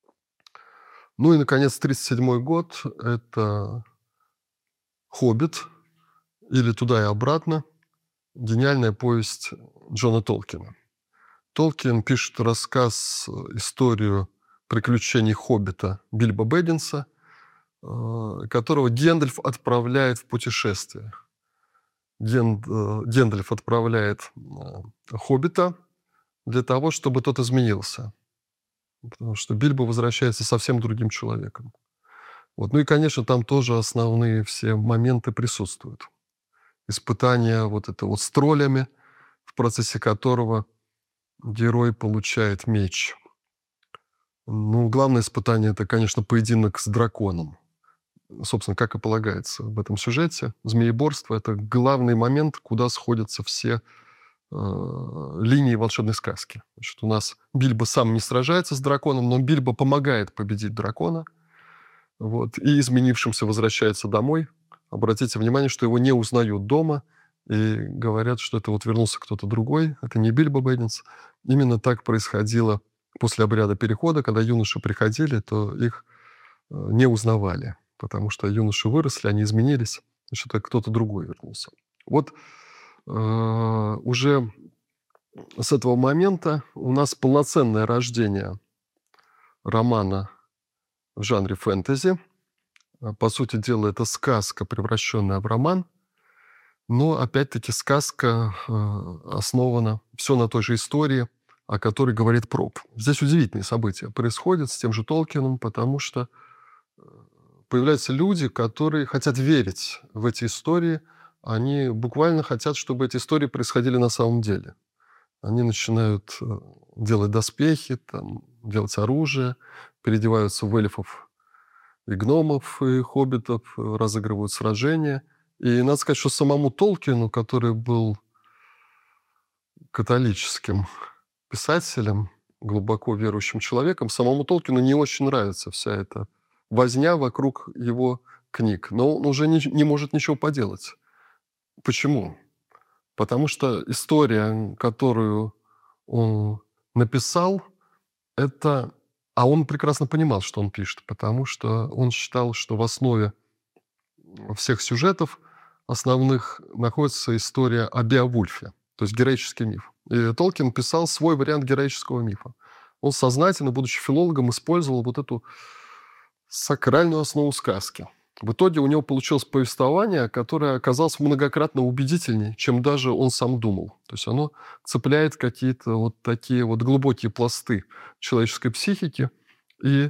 Ну и, наконец, 1937 год – это «Хоббит» или «Туда и обратно». Гениальная повесть Джона Толкина. Толкин пишет рассказ, историю приключений хоббита Бильбо Бэггинса, которого Гендальф отправляет в путешествие. Гендальф отправляет хоббита для того, чтобы тот изменился. Потому что Бильбо возвращается совсем другим человеком. Вот. Ну и, конечно, там тоже основные все моменты присутствуют. Испытание вот это вот с троллями, в процессе которого герой получает меч. Ну, главное испытание – это, конечно, поединок с драконом. Собственно, как и полагается в этом сюжете. Змееборство – это главный момент, куда сходятся все линии волшебной сказки. Значит, у нас Бильбо сам не сражается с драконом, но Бильбо помогает победить дракона. Вот, и изменившимся возвращается домой. Обратите внимание, что его не узнают дома, и говорят, что это вот вернулся кто-то другой. Это не Бильбо Бэггинс. Именно так происходило после обряда перехода. Когда юноши приходили, то их не узнавали, потому что юноши выросли, они изменились. Значит, это кто-то другой вернулся. Вот уже с этого момента у нас полноценное рождение романа в жанре фэнтези. По сути дела, это сказка, превращенная в роман. Но, опять-таки, сказка основана все на той же истории, о которой говорит Проб. Здесь удивительные события происходят с тем же Толкином, потому что появляются люди, которые хотят верить в эти истории. Они буквально хотят, чтобы эти истории происходили на самом деле. Они начинают делать доспехи, там, делать оружие, переодеваются в эльфов и гномов, и хоббитов, разыгрывают сражения. И надо сказать, что самому Толкину, который был католическим писателем, глубоко верующим человеком, самому Толкину не очень нравится вся эта возня вокруг его книг. Но он уже не может ничего поделать. Почему? Потому что история, которую он написал, это... А он прекрасно понимал, что он пишет, потому что он считал, что в основе всех сюжетов основных находится история о Беовульфе, то есть героический миф. И Толкин писал свой вариант героического мифа. Он сознательно, будучи филологом, использовал вот эту сакральную основу сказки. В итоге у него получилось повествование, которое оказалось многократно убедительнее, чем даже он сам думал. То есть оно цепляет какие-то вот такие вот глубокие пласты человеческой психики, И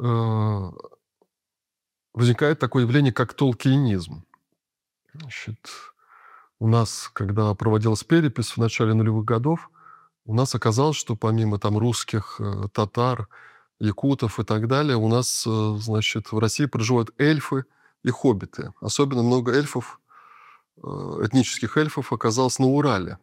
возникает такое явление, как толкиенизм. Значит, у нас, когда проводилась перепись в начале нулевых годов, у нас оказалось, что помимо там русских, татар, якутов и так далее, у нас, значит, в России проживают эльфы и хоббиты. Особенно много эльфов, этнических эльфов оказалось на Урале.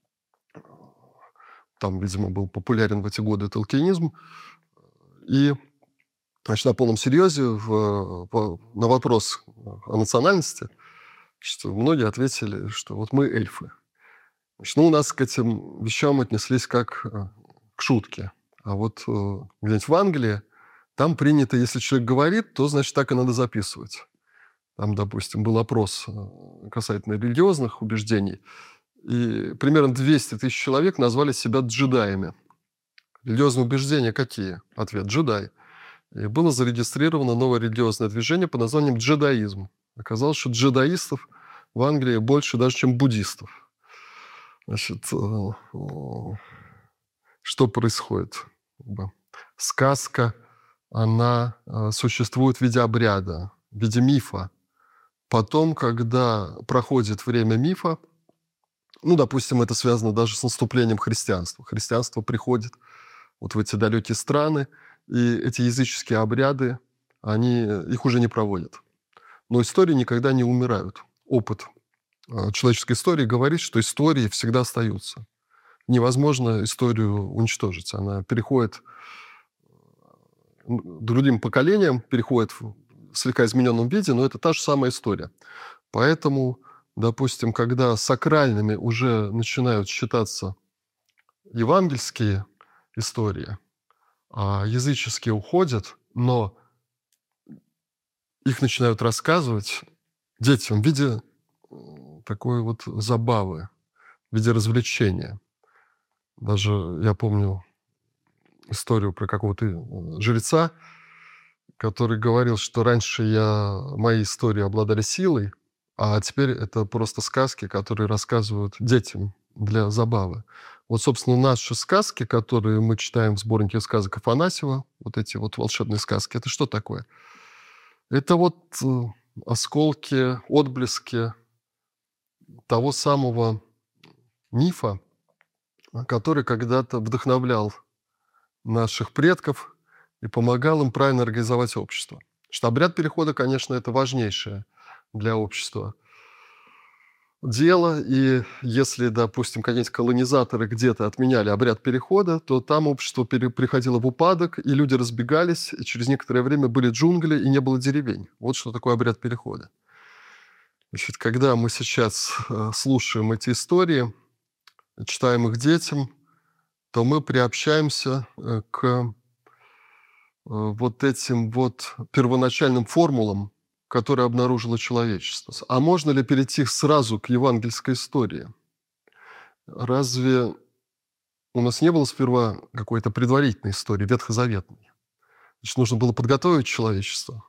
Там, видимо, был популярен в эти годы толкиенизм. И, значит, на полном серьезе на вопрос о национальности, что многие ответили, что вот мы эльфы. Значит, ну, у нас к этим вещам отнеслись как к шутке. А вот где-нибудь в Англии там принято, если человек говорит, то, значит, так и надо записывать. Там, допустим, был опрос касательно религиозных убеждений, и примерно 200 тысяч человек назвали себя джедаями. Религиозные убеждения какие? Ответ – джедай. И было зарегистрировано новое религиозное движение под названием джедаизм. Оказалось, что джедаистов в Англии больше даже, чем буддистов. Значит, что происходит? Сказка, она существует в виде обряда, в виде мифа. Потом, когда проходит время мифа, ну, допустим, это связано даже с наступлением христианства. Христианство приходит вот в эти далекие страны, и эти языческие обряды, их уже не проводят. Но истории никогда не умирают. Опыт человеческой истории говорит, что истории всегда остаются. Невозможно историю уничтожить. Она переходит другим поколениям, переходит в слегка измененном виде, но это та же самая история. Поэтому, допустим, когда сакральными уже начинают считаться евангельские истории, а языческие уходят, но их начинают рассказывать детям в виде такой вот забавы, в виде развлечения. Даже я помню историю про какого-то жреца, который говорил, что раньше мои истории обладали силой, а теперь это просто сказки, которые рассказывают детям для забавы. Вот, собственно, наши сказки, которые мы читаем в сборнике сказок Афанасьева, вот эти вот волшебные сказки, это что такое? Это вот осколки, отблески того самого мифа, который когда-то вдохновлял наших предков и помогал им правильно организовать общество. Что обряд перехода, конечно, это важнейшее для общества дело. И если, допустим, какие-нибудь колонизаторы где-то отменяли обряд перехода, то там общество приходило в упадок, и люди разбегались, и через некоторое время были джунгли, и не было деревень. Вот что такое обряд перехода. Значит, когда мы сейчас слушаем эти истории, читаем их детям, то мы приобщаемся к вот этим вот первоначальным формулам, которые обнаружило человечество. А можно ли перейти сразу к евангельской истории? Разве у нас не было сперва какой-то предварительной истории, ветхозаветной? Значит, нужно было подготовить человечество.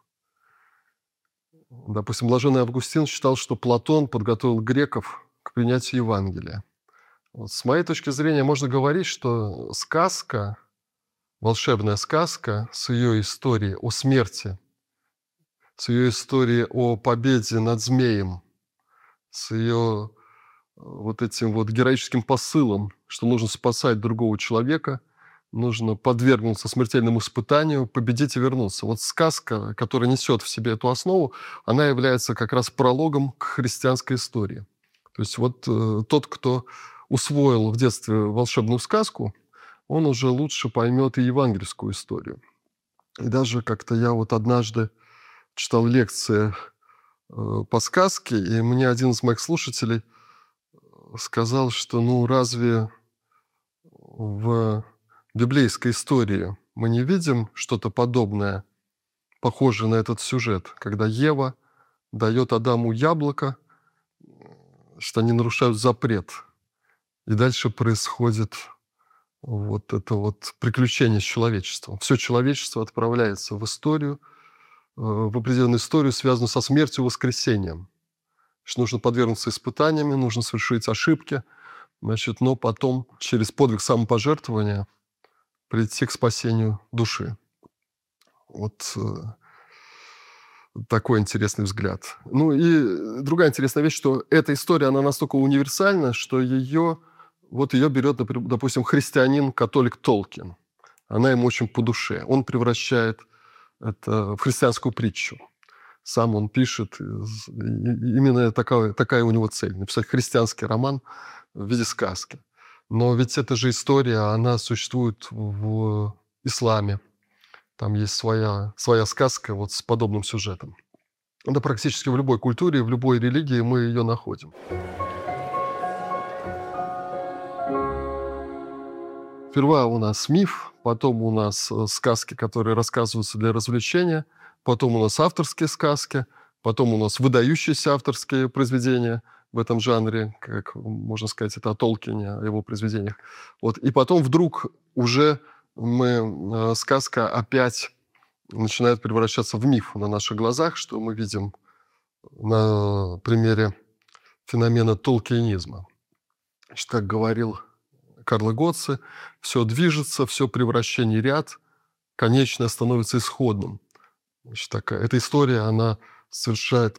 Допустим, блаженный Августин считал, что Платон подготовил греков к принятию Евангелия. Вот с моей точки зрения можно говорить, что сказка, волшебная сказка с ее историей о смерти, с ее историей о победе над змеем, с ее вот этим вот героическим посылом, что нужно спасать другого человека, нужно подвергнуться смертельному испытанию, победить и вернуться. Вот сказка, которая несет в себе эту основу, она является как раз прологом к христианской истории. То есть вот тот, кто усвоил в детстве волшебную сказку, он уже лучше поймет и евангельскую историю. И даже как-то я вот однажды читал лекции по сказке, и мне один из моих слушателей сказал, что ну разве в библейской истории мы не видим что-то подобное, похожее на этот сюжет, когда Ева дает Адаму яблоко, что они нарушают запрет. И дальше происходит вот это вот приключение с человечеством. Все человечество отправляется в историю, в определенную историю, связанную со смертью и воскресением. Что нужно подвергнуться испытаниям, нужно совершить ошибки, значит, но потом через подвиг самопожертвования прийти к спасению души. Вот такой интересный взгляд. Ну и другая интересная вещь, что эта история, она настолько универсальна, что ее берет, допустим, христианин-католик Толкин. Она ему очень по душе. Он превращает это в христианскую притчу. Сам он пишет, именно такая у него цель – написать христианский роман в виде сказки. Но ведь эта же история, она существует в исламе. Там есть своя сказка вот с подобным сюжетом. Да практически в любой культуре, в любой религии мы ее находим. Сперва у нас миф, потом у нас сказки, которые рассказываются для развлечения, потом у нас авторские сказки, потом у нас выдающиеся авторские произведения в этом жанре, как можно сказать, это о Толкине, о его произведениях. Вот. И потом вдруг уже сказка опять начинает превращаться в миф на наших глазах, что мы видим на примере феномена толкинизма. Значит, как говорил Карло Гоцци, все движется, все превращение ряд, конечное становится исходным. Значит, эта история, она совершает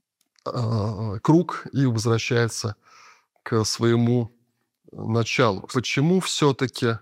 круг и возвращается к своему началу. Почему все-таки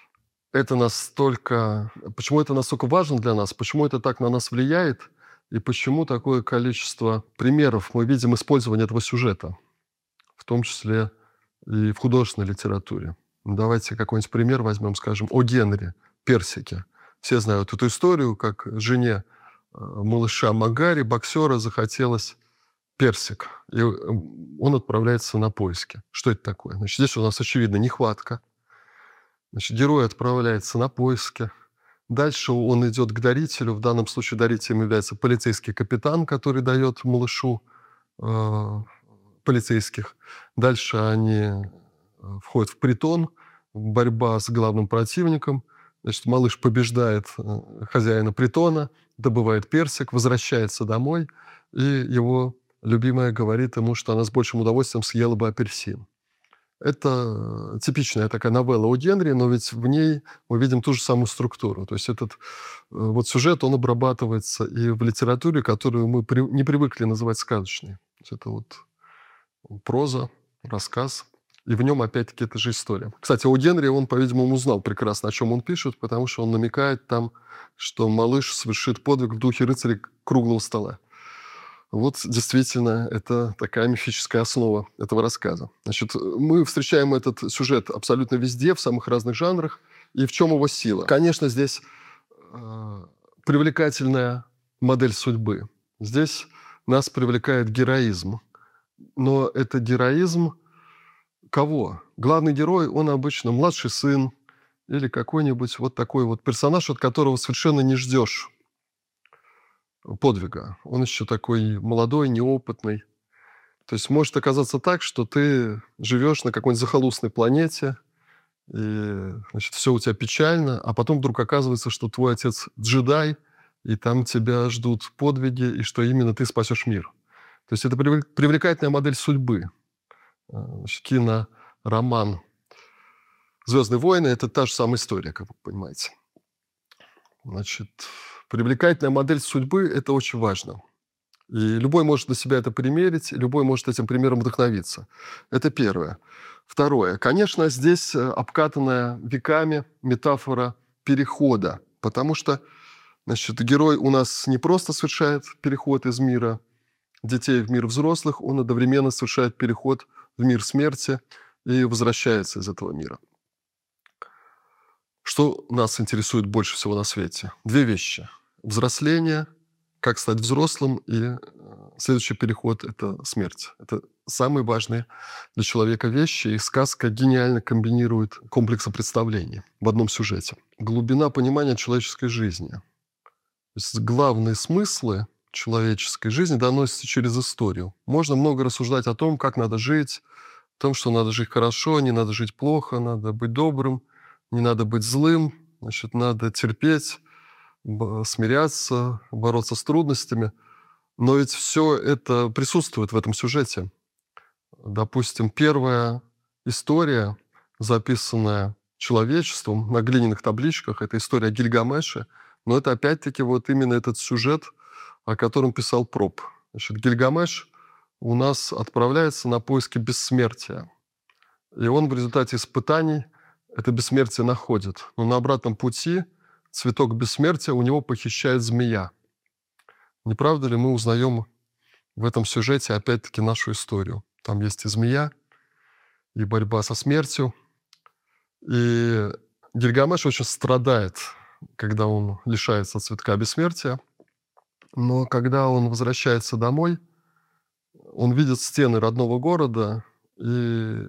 почему это настолько важно для нас, почему это так на нас влияет, и почему такое количество примеров мы видим использования этого сюжета, в том числе и в художественной литературе. Давайте какой-нибудь пример возьмем, скажем, о Генри, персике. Все знают эту историю, как жене малыша Магари, боксера, захотелось персик. И он отправляется на поиски. Что это такое? Значит, здесь у нас, очевидно, нехватка. Значит, герой отправляется на поиски. Дальше он идет к дарителю. В данном случае дарителем является полицейский капитан, который дает малышу полицейских. Дальше они входят в притон, борьба с главным противником. Значит, малыш побеждает хозяина притона, добывает персик, возвращается домой, и его любимая говорит ему, что она с большим удовольствием съела бы апельсин. Это типичная такая новелла о Генри, но ведь в ней мы видим ту же самую структуру. То есть этот вот сюжет, он обрабатывается и в литературе, которую мы не привыкли называть сказочной. То есть это вот проза, рассказ, и в нем опять-таки эта же история. Кстати, о Генри он, по-видимому, узнал прекрасно, о чем он пишет, потому что он намекает там, что малыш совершит подвиг в духе рыцаря круглого стола. Вот действительно, это такая мифическая основа этого рассказа. Значит, мы встречаем этот сюжет абсолютно везде, в самых разных жанрах. И в чем его сила? Конечно, здесь привлекательная модель судьбы. Здесь нас привлекает героизм. Но это героизм кого? Главный герой, он обычно младший сын или какой-нибудь вот такой вот персонаж, от которого совершенно не ждешь подвига. Он еще такой молодой, неопытный. То есть может оказаться так, что ты живешь на какой-нибудь захолустной планете, и, значит, все у тебя печально, а потом вдруг оказывается, что твой отец джедай, и там тебя ждут подвиги, и что именно ты спасешь мир. То есть это привлекательная модель судьбы. Значит, кинороман «Звездные войны» — это та же самая история, как вы понимаете. Значит, привлекательная модель судьбы – это очень важно. И любой может на себя это примерить, любой может этим примером вдохновиться. Это первое. Второе. Конечно, здесь обкатанная веками метафора перехода, потому что, значит, герой у нас не просто совершает переход из мира детей в мир взрослых, он одновременно совершает переход в мир смерти и возвращается из этого мира. Что нас интересует больше всего на свете? Две вещи. Взросление, как стать взрослым, и следующий переход – это смерть. Это самые важные для человека вещи, и сказка гениально комбинирует комплексы представлений в одном сюжете. Глубина понимания человеческой жизни. То есть главные смыслы человеческой жизни доносятся через историю. Можно много рассуждать о том, как надо жить, о том, что надо жить хорошо, не надо жить плохо, надо быть добрым, не надо быть злым, значит, надо терпеть, смиряться, бороться с трудностями. Но ведь все это присутствует в этом сюжете. Допустим, первая история, записанная человечеством на глиняных табличках, это история о Гильгамеше, Но это опять-таки вот именно этот сюжет, о котором писал Проб. Значит, Гильгамеш у нас отправляется на поиски бессмертия. И он в результате испытаний это бессмертие находит. Но на обратном пути цветок бессмертия у него похищает змея. Не правда ли мы узнаем в этом сюжете опять-таки нашу историю? Там есть и змея, и борьба со смертью. И Гильгамеш очень страдает, когда он лишается цветка бессмертия. Но когда он возвращается домой, он видит стены родного города, и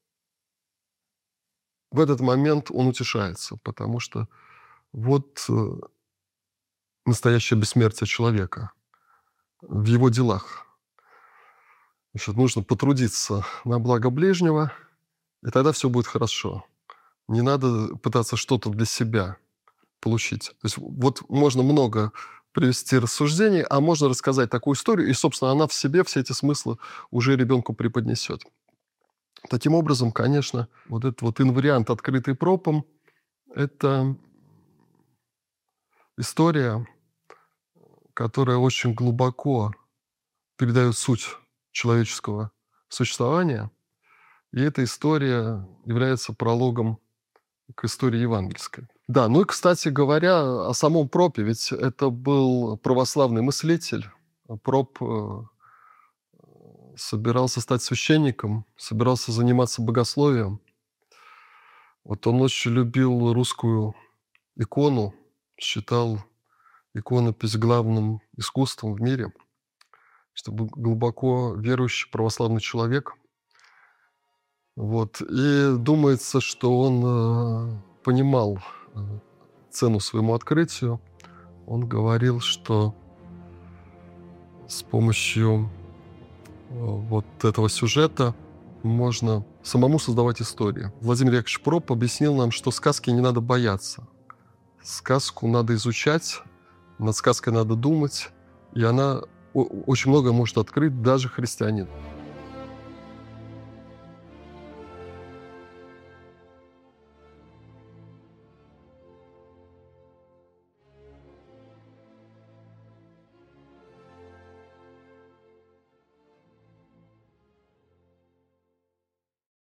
в этот момент он утешается, потому что вот настоящее бессмертие человека в его делах. Значит, нужно потрудиться на благо ближнего, и тогда все будет хорошо. Не надо пытаться что-то для себя получить. То есть вот можно много привести рассуждений, а можно рассказать такую историю, и, собственно, она в себе все эти смыслы уже ребенку преподнесет. Таким образом, конечно, вот этот вот инвариант, открытый пропом, это история, которая очень глубоко передает суть человеческого существования. И эта история является прологом к истории евангельской. Да, ну и, кстати говоря, о самом Пропе, ведь это был православный мыслитель. Проп собирался стать священником, собирался заниматься богословием. Вот он очень любил русскую икону, считал иконопись главным искусством в мире, чтобы глубоко верующий православный человек. Вот. И думается, что он понимал цену своему открытию. Он говорил, что с помощью вот этого сюжета можно самому создавать истории. Владимир Яковлевич Проб объяснил нам, что сказки не надо бояться. Сказку надо изучать, над сказкой надо думать, и она очень многое может открыть даже христианину.